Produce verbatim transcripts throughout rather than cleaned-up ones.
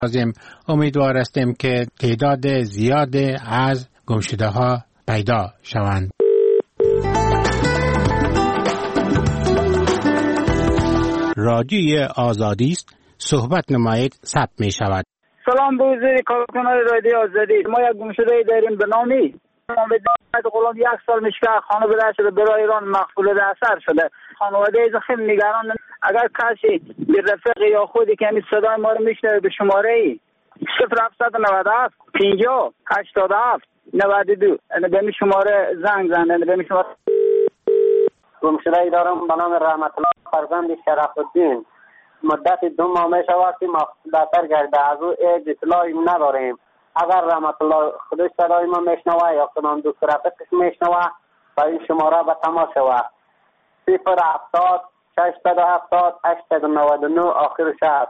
لازم امیدوار هستیم که تعداد زیاد از گمشده ها پیدا شوند. رادیوی آزادی است، صحبت نمایید، ثبت می شود. سلام به وزیر کارکنان رادیو آزادی. ما یک گمشده داریم به نامی محمد غلام. یک سال میشه خانه بده شده برای ایران مقبول به اثر شده. خانواده زخم نگران. اگر کسی به رفیق یا خودی که همین صدای ما رو میشنوه به شماره ای صفر هفتصد و نود و هفت پنجاه هشتاد و هفت نود و دو به این شماره زنگ زنه. به این شماره گمشده ای دارم به نام رحمت الله فرزند شرف الدین. مدت دو ماه می شود که مقصود اثر گرده. از او هیچ اطلاعی نداریم. اگر رحمت الله خودش صدای ما میشنوه یا کنم دکتر رفیقش میشنوه با این شماره به تماس شود. صفر هفتاد ششصد و هفتاد هشتصد و نود و نه آخر شهر.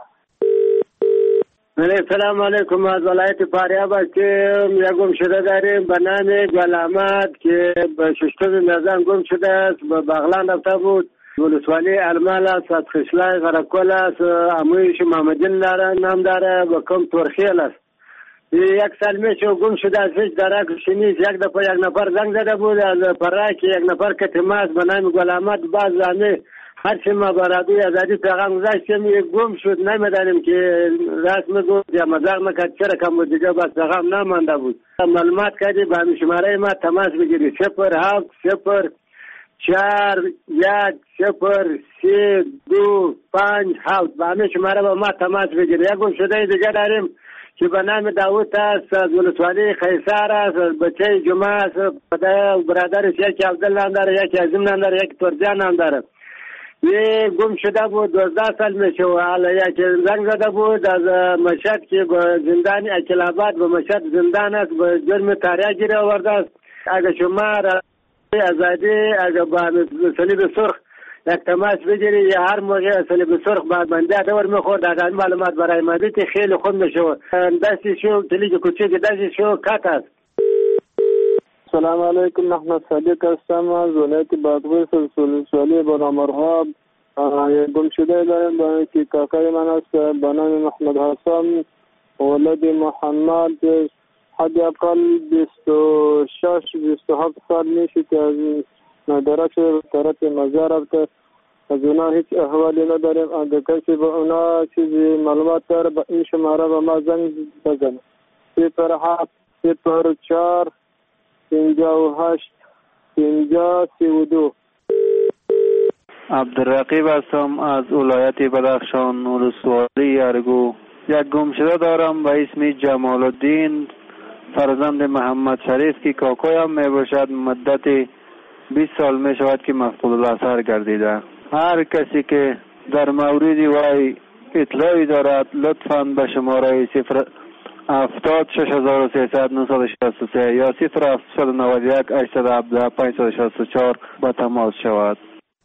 سلام علیکم. از ولایت فاریاب هستیم. یک گمشده داریم به نام گل احمد که به ششتم میزان گم شده است. به بغلان رفته بود. ولسوالی ارمال است، از خشلای غرقل است، امویش محمدین داره نام داره و کم ترخیل است. یک سال میشه گم شده است. هیچ درک شنید. یک دفعه یک نفر زنگ زده بود از پرای که یک نفر که تماس به نام گل احمد باز زمین هرچی ما برادوی ازادی پیغام گذاشتیم یک گم شد. نمیدانیم که راست میگفت یا مزاق میکرد چرا کم بود دیگه بس پیغام نمانده بود. معلومات کردی با شماره ما تماس بگیری صفر هفت صفر چهار یک صفر سه دو پنج هفت با همه شماره با ما تماس بگیری. یک گم شده دیگه داریم که به نام داوود است از ولسوالی خیسار است. بچه جمعه است. برادرش یکی عبدالله نام داره، یکی عظیم نام داره، یکی ترجان نام داره. یه گم شده بود دوازده سال میشه و حالا یکی زنگ زده بود از مشهد که به زندان اکلاباد به مشهد زندان است به جرم تاریخ گیره آورده است. اگه شما آزادی اگه با صلیب سرخ یک تماس بگیری یا هر موقع صلیب سرخ با بنده دور میخورد اگر معلومات برای مدید خیلی خوب میشه. دستی شو کلیک کوچیک دستی شو کات است. سلام علیکم. محمد صادق هستم از ولایت بادغیس ولسوالی بنامرغاب. گم شده داریم با که کاکای من است به نام محمد حسن ولد محمد. حد اقل بیست و شش بیست و هفت سال میشه که از مدرک طرف مزار رفته. از اونا هیچ احوالی نداریم. اگر کسی به اونا چیزی معلومات داره به این شماره به ما زنگ بزنه. صفر هفت صفر چهار پنجاه و هشت پنجاه سی و دو. عبدالرقیب هستم از ولایت بدخشان ولسوالی ارگو. یک گمشده دارم به اسم جمال الدین فرزند محمد شریف که کاکایم می باشد. مدت بیست سال می شود که مفقود الاثر گردیده. هر کسی که در مورد وی اطلاعی دارد لطفاً به شماره صفر هفتاد شش هزار و سیصد نهصد و شصت و سه یا صفر هفتصد و نود و یک هشتصد و هفده پانصد و شصت و چهار با تماس شود.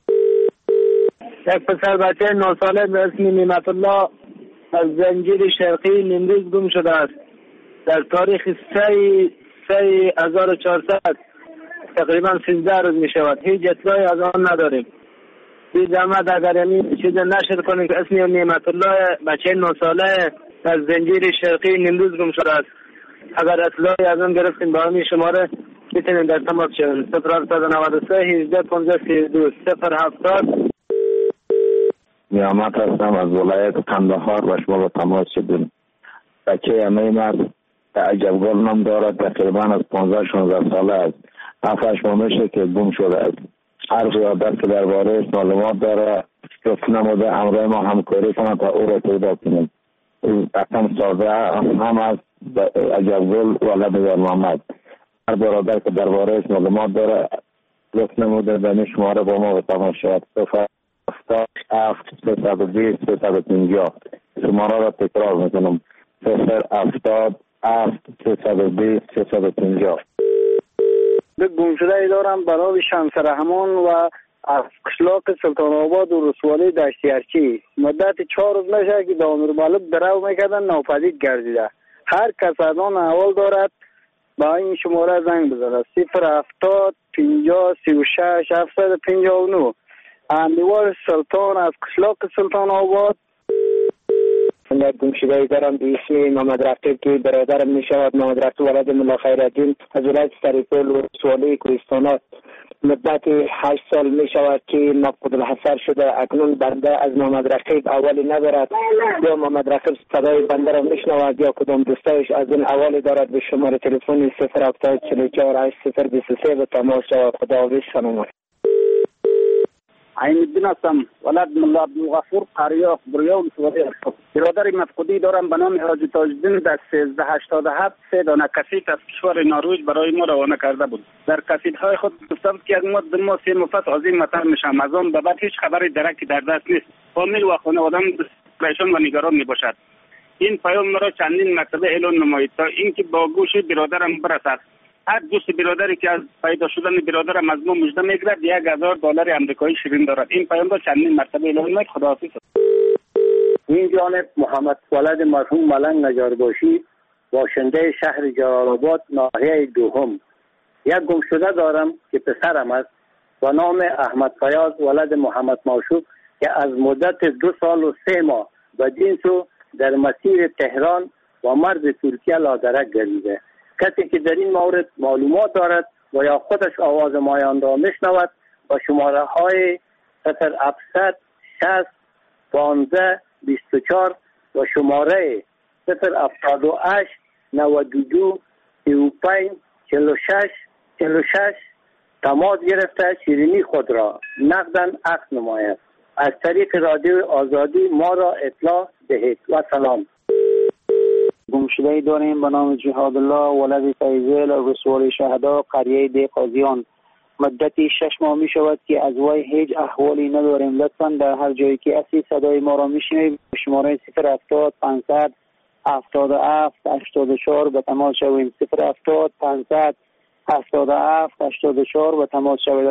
یک پسر بچه نه ساله به اسم نعمت الله از زنجیر شرقی نیمروز گم شده است. در تاریخ سه سه هزار و چهارصد تقریبا سیزده روز می شود. هیچ اطلاعی از آن نداریم. بی زحمت اگر این چیز نشر کنیم که اسم نعمت الله بچه نه ساله از زنجیر شرقی نیمروز گم شده است. اگر اطلاعی از آن گرفتیم با همین شماره میتونیم در تماس شویم. صفر هفتصد و نود و سه هجده پانزده سی و دو صفر هفتاد. نیامت هستم از ولایت قندهار و شما با تماس شدیم. بچه همه مرد عجبگل نام دارد. تقریبا از پانزده شانزده ساله است. هفتش ماه میشه که گم شده است. هر قیادت که درباره معلومات داره لطف نموده همراه ما همکاری کنند تا او را پیدا کنیم. اصلا ساده هم از عجبگل ولد در محمد. هر برادر که درباره معلومات داره لطف نموده به شماره با ما به تماس شود. صفر هفتاد هفت سیصد و بیست سیصد و پنجاه. شماره را تکرار میکنم. صفر هفتاد هفت سیصد و بیست سیصد و پنجاه. به گمشده ای دارم برای شمس رحمان و از قشلاق سلطان آباد و رسوالی دشتیارچی. مدت چهار روز میشه که دامیر مالک درو میکردن ناپدید گردیده. هر کس از آن احوال دارد با این شماره زنگ بزنه. صفر هفتاد پنجاه سی و شش هفتصد و پنجاه و نه. اندیوار سلطان از قشلاق سلطان آباد. یک گمشده‌ای دارم به اسم محمد رقیب که برادرم می شود. محمد رقیب ولد ملا خیرالدین از ولایت سریپول و سوالی کوهستان. مدت هشت سال می شود که مفقود الحصر شده. اکنون بنده از محمد رقیب اولی ندارد، یا محمد رقیب صدای بنده را می شنود یا کدام دوستایش از این اولی دارد. به شماره تلفن صفر هفتاد چهل و چهار هشت صفر بیست و سه به تماس شود. خداحافظ. سلام. عین الدین هستم، ولد ملا عبدالغفور قریه بریال سوالی هستم. برادر مفقودی دارم به نام حاجی تاج‌الدین در سیزده هشتاد و هفت سه دانه کسیت از کشور نروژ برای ما روانه کرده بود. در کسیت‌های خود گفته بود که از ما در ما سه مفت عظیم مطر میشم، از آن به بعد هیچ خبری درکی در دست نیست. فامیل و خانواده‌ام پریشان و نگران میباشد. این پیام مرا چندین مرتبه اعلان نمایید تا اینکه با گوش برادرم برسد. هر دوست برادری که از پیدا شدن برادرم از ما مژده میگیرد یک هزار دلار آمریکایی شیرین دارد. این پیام را چندین مرتبه اعلان نمایید. خداحافظ. این جانب محمد ولد مرحوم ملنگ نجارباشی، باشنده شهر جلال‌آباد ناحیه دوم. یک گمشده دارم که پسرم است با نام احمد فیاض ولد محمد معشوق که از مدت دو سال و سه ماه به جنسو در مسیر تهران و مرز ترکیه لادرک گردیده. کسی که در این مورد معلومات دارد و یا خودش آواز مایان را میشنود با شماره های صفر هفتصد شصت پانزده بیست و چهار و شماره صفر هفتاد و هشت نود و دو سی و پنج چهل و شش چهل و شش تماس گرفته شیرینی خود را نقداً عکس نماید. از طریق رادیو آزادی ما را اطلاع دهید. و سلام. گمشده‌ای داریم به نام جهاد الله ولد فیضل رسول شهدا قریه دی قاضیان. مدتی شش ماه می شود که از وی هیچ احوالی نداریم. لطفاً در هر جایی که اسی صدای ما را میشنوید شماره صفر هفتاد پانصد هفتاد و هفت هشتاد و چهار به تماس شویم. صفر هفتاد پانصد هفتاد و هفت هشتاد و چهار به تماس شوید.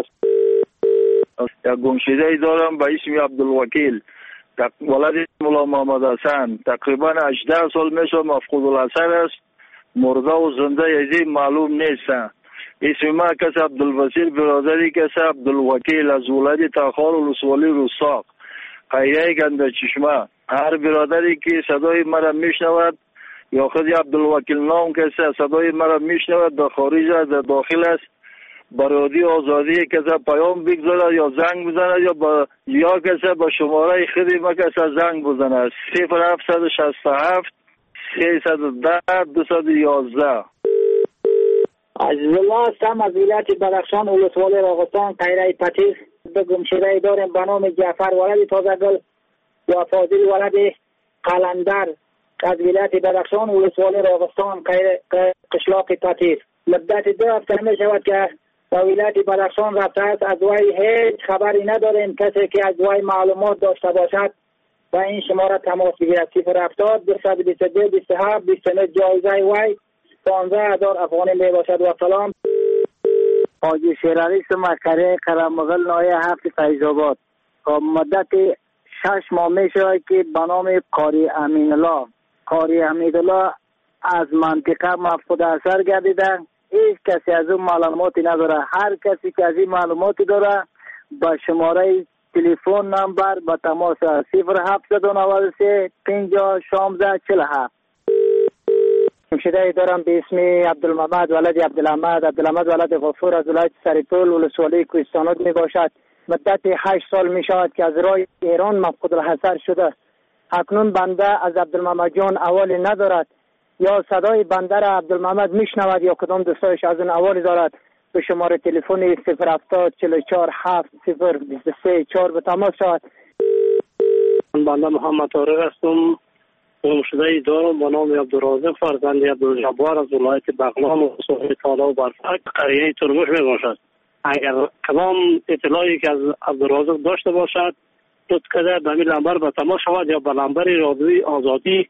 یک گمشده‌ای دارم به اسم عبدالوکیل ولد مولا محمد حسن. تقریبا هجده سال میشه مفقود الحصر است. مرده و زنده یزی معلوم نیست. اسم ما کس عبدالبصیر برادری کس عبدالوکیل از ولد تاخار و لسوالی رستاق قریه گنده چشمه. هر برادری که صدای مرا میشنود یا خود عبدالوکیل نام کسی صدای مرا میشنود در خارج است در داخل است برادی آزادی کسی پیام بگذارد یا زنگ بزند یا با یا کسی با شماره خودی ما کسی زنگ بزند. صفر هفتصد شصت و هفت سیصد و ده دویست و یازده. عزیز الله هستم از ولایت بدخشان ولسوالی راغستان قریه پتیس. به گمشده‌ای داریم به نام جعفر ولد تازه‌گل و فاضل ولد قلندر از ولایت بدخشان ولسوالی راغستان قشلاق پتیس. مدت دو هفته می شود که به ولایت بدخشان رفته است. از وی هیچ خبری نداریم. کسی که از وی معلومات داشته باشد و این شماره تماس بگیرد. صفر هفتاد دویست و بیست و دو بیست و هفت بیست و نه. جایزه وی پانزده هزار افغانی می باشد. و سلام. حاجی شیرعلی مکره کرمغل ناحیه هفت فیض‌آباد. مدت شش ماه می شود که به نام قاری امین الله قاری امین الله از منطقه مفقود الحصر گردیده. هیچ کسی از اون معلوماتی نداره. هر کسی که از این معلوماتی داره با شماره تلفن نمبر با تماس صفر هفتصد و نود و سه پنجاه شانزده چهل و هفت. گمشده‌ای دارم به اسم عبدالمحمد ولد عبدالحمد عبدالحمد ولد غفور از ولایت سریپول ولسوالی کوهستان می باشد. مدت هشت سال می شود که از راه ایران مفقود الحصر شده. اکنون بنده از عبدالمحمد جان اولی ندارد. یا صدای بنده را عبدالمحمد میشنود یا کدام دوستایش از اون اولی دارد. به شماره تلفن صفر هفتاد چهل و چهار هفت صفر بیست و سه چهار به تماس شود. بنده محمد طارق هستم. گمشده‌ای دارم به نام عبدالرازق فرزند عبدالجبار از ولایت بغلان و صحبه تالا و برفک قریه ترمش می باشد. اگر کدام اطلاعی که از عبدالرازق داشته باشد لطف کرده به این نمبر به تماس شود یا به نمبر رادیوی آزادی.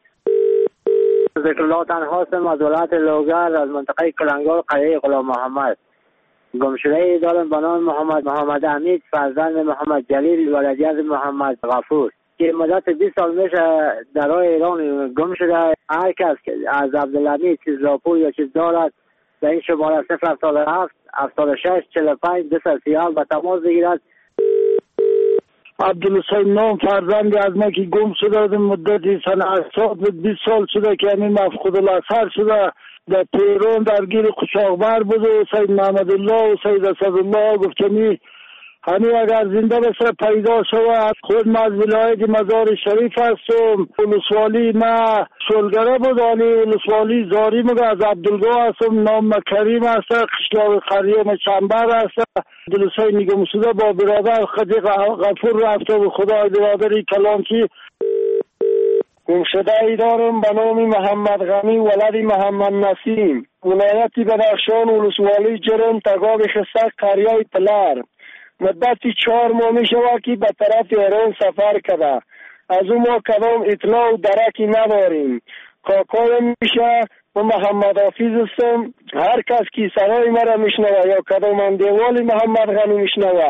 ذکر الله تنها هستم از ولایت لوگر از منطقه کلنگار قریه غلام محمد. گمشده‌ای دارم به نام محمد محمد حمید فرزند محمد جلیل ولد از محمد غفور که مدت بیست سال میشه در راه ایران گم شده. هر کس از عبدالحمید چیز راپور یا چیز دارد به این شماره صفر هفتاد و هفت هفتاد و شش چهل و پنج دویست و سی و هفت به تماس بگیرد. عبدالحسین نام فرزند از ما که گم شده مدتی سن هشتاد بود، بیست سال شده که همین مفقود الاثر شده. در تهران درگیر قشاقبر بود و سید محمد الله و سید اسدالله گفتمی همین اگر زنده بشه پیدا شود. خود من از ولایت مزار شریف هستم. ولسوالی ما شلگره بود، ولی ولسوالی زاری مگه از عبدالگاه هستم. نام کریم هست، قشلاق قریم چنبر هست. عبدالحسین نگم شده با برادر خدیق غفور رفته و خدای برادری کلانچی. گمشده ای دارم به نام محمد غنی ولد محمد نسیم، ولایت بدخشان، ولسوالی جرم، تگاب خستک، قریه پلر. مدتی چهار ماه می شود که به طرف ایران سفر کرده. از اون ما کدام اطلاع و درکی نداریم. کاکایم میشه و محمد حافظ هستم. هر کس که سرای مرا میشنوه یا کدام اندیوالی محمد غنی میشنوه.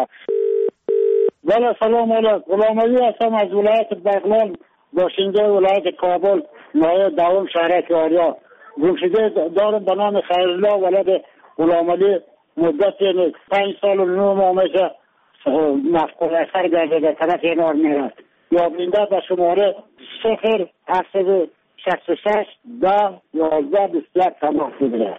بله سلام علیکم. غلام علی هستم از ولایت بغلان، باشنده ولایت کابل، نایب دوم شهرک آریا. گمشده دارم به نام خیرالله ولد غلام علی. مدت پنج سال و نو ماه میشه مفقود اثر گرده در طرف اینار میرد. یابنده به شماره صفر هفتصد شصت و شش ده یازده بیست و یک تماس بگیره.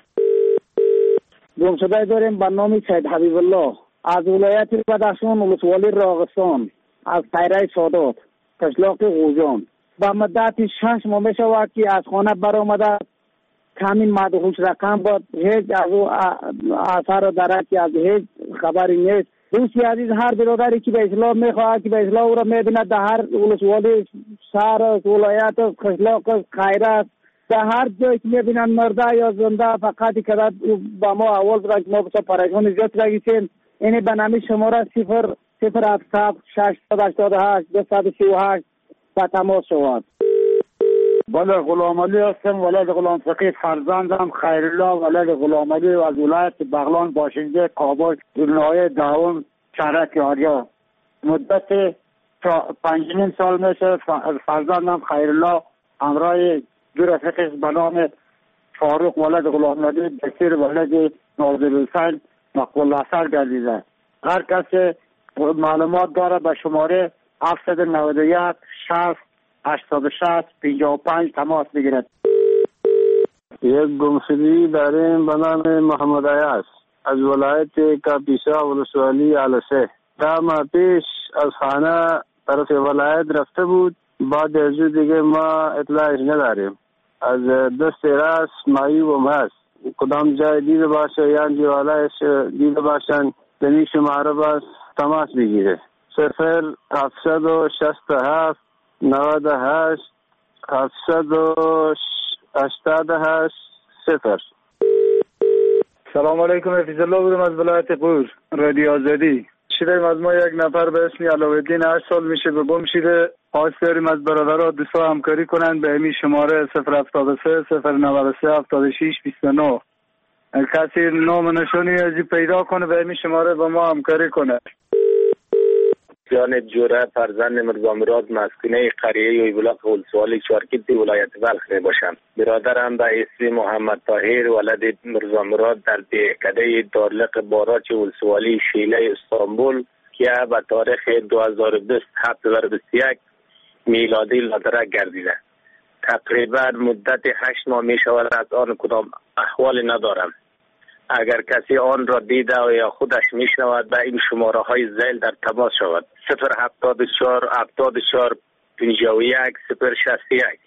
گمشده داریم به نام سید حبیب الله از ولایت بدخشان، ولسوالی راغستان، از تیره سادات، قشلاق غوجان. به مدت شش ماه میشود که از خانه برآمده. کمی مدهوش رقم بود، هیچ از او اثر و درکی از هیچ خبری نیست. دوستی عزیز هر برادری که به اسلام میخواهد که به اسلام او را میبیند در هر ولسوالی شهر ولایت قشلاق خیره در هر جایی که میبینند مرده یا زنده فقط که با ما اول را که ما بسا پریشان زیاد رگیسیم. اینی به نامی شماره صفر صفر هفت ششصد و هشتاد و هشت دویست و سی و هشت با تماس شود. بله غلام علی هستم ولد غلام فقید فرزندم خیرالله ولد غلام علی و از ولایت بغلان باشنده کابل نایب دوم شهرک آریا. مدت پنج سال میشه فرزندم خیرالله همراه دو رفیقش به نام فاروق ولد غلام علی بشیر ولد ناظرالحسین مقبول اثر گردیده. هر کسی معلومات داره به شماره هفتصد و نود و یک شصت هشتاد و شش پنجاه و پنج تماس بگیرد. یک گمشدگی داریم به نام محمد عیاض از ولایت کاپیسا، ولسوالی علسه. ده ماه پیش از خانه طرف ولایت رفته بود. بعد از دیگه ما اطلاعش نداریم. از دست راست معیوب هم هست. کدام جای دیده باشه یا دیوالایش دیده باشن دنی شماره باز تماس بگیره. صفر هفتصد و شصت و هفت نود و هشت هفتصد و هشتاد و هشت صفر. سلام علیکم. حفیظ الله بودم از ولایت قور، رادیو آزادی. شیریم از ما یک نفر به اسم علاءالدین هشت سال میشه به گم شده. خواهش داریم از برادرها دوستا همکاری کنند به همین شماره صفر هفتاد و سه صفر نود و سه هفتاد و شش بیست و نه. کسی نام نشانی ازی پیدا کنه به همین شماره با ما همکاری کنه. جان جوره فرزند مرزا مراد مسکونه قریه یویبلاق ولسوالی چارکیت ولایت بلخ می باشم. برادرم به اسم محمد طاهر ولد مرزا مراد در دهکده دارلق باراچ ولسوالی شیله استانبول که به تاریخ دو هزار و بیست هفتاد و بیست و یک میلادی لادرک گردیده. تقریبا مدت هشت ماه می شود از آن کدام احوال ندارم. اگر کسی آن را دیده و یا خودش میشنود به این شماره های زیل در تماس شود. صفر هفتاد و چهار هفتاد و چهار پنجاه و یک صفر شصت و یک.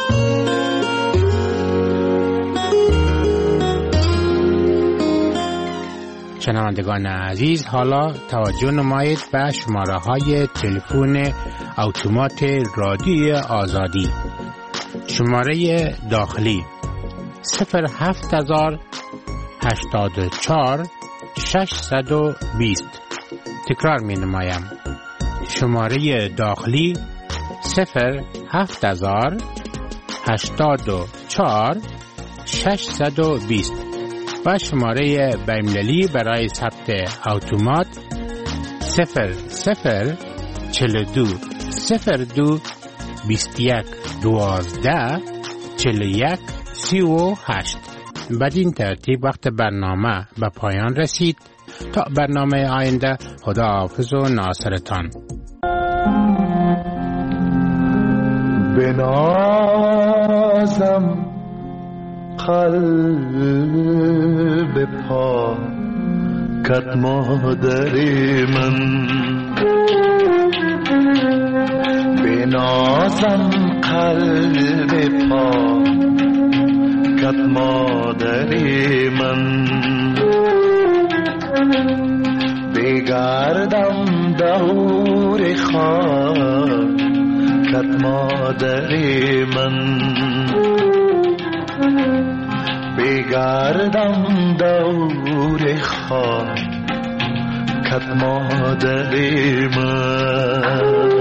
شنوندگان عزیز، حالا توجه نمایید به شماره های تلفن اتومات رادیو آزادی. شماره داخلی صفر هفت هزار هشتاد و چهار ششصد و بیست. تکرار می نمایم. شماره داخلی صفر هفت هزار هشتاد و چهار ششصد و بیست و شماره بین‌المللی برای ثبت اتومات صفر صفر چهل و دو صفر دو بیست و یک دوازده چهل و یک سی و هشت. بدین ترتیب وقت برنامه به پایان رسید. تا برنامه آینده، خدا حافظ و ناصرتان. بنازم قلب پاکت مادر من، بنازم قلب پاکت مادر من، بگردم دور خاکت مادر من، بگردم دور خاکت مادر من.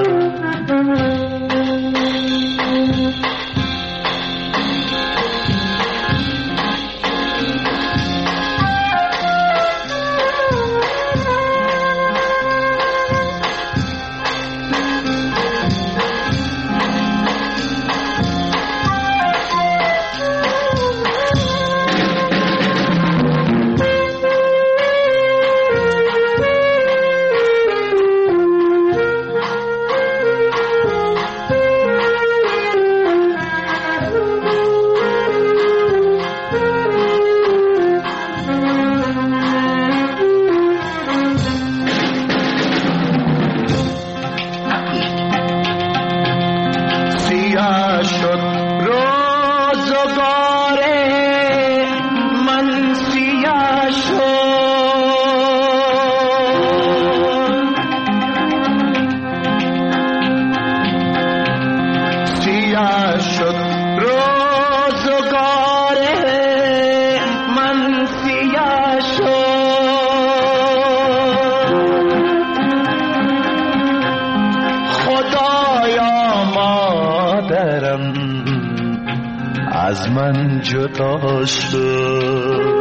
از من جدا شد،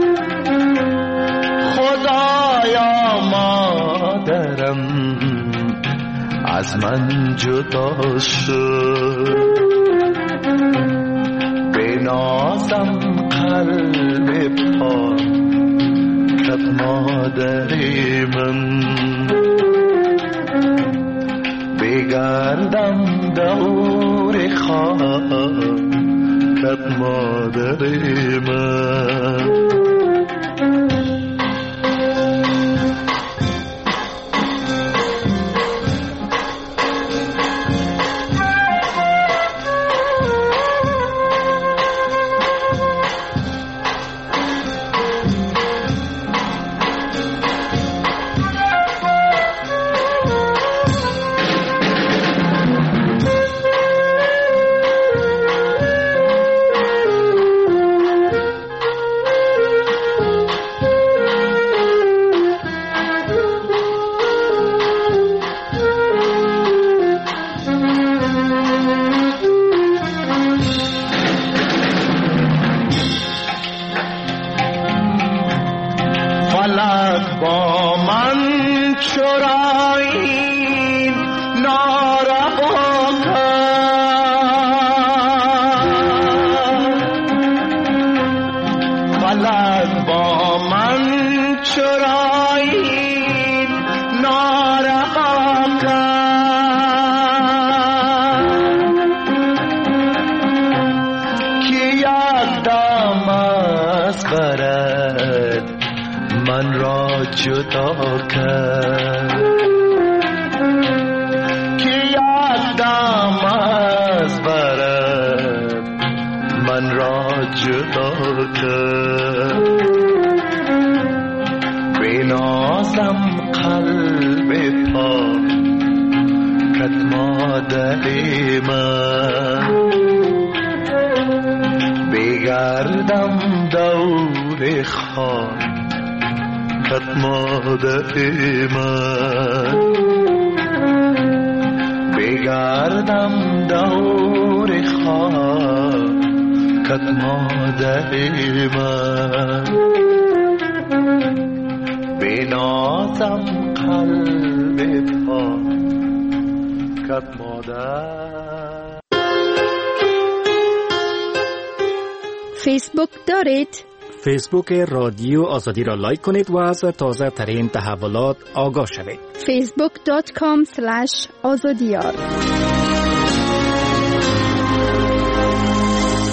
خدایا مادرم از من جدا شد، بنازم قلب پاکت مادر من، بگردم دور خاکت مادر من. فیسبوک دارید؟ فیسبوک رادیو آزادی را لایک کنید و از تازه ترین تحولات آگاه شوید. فیسبوک دات کام اسلش آزادیار.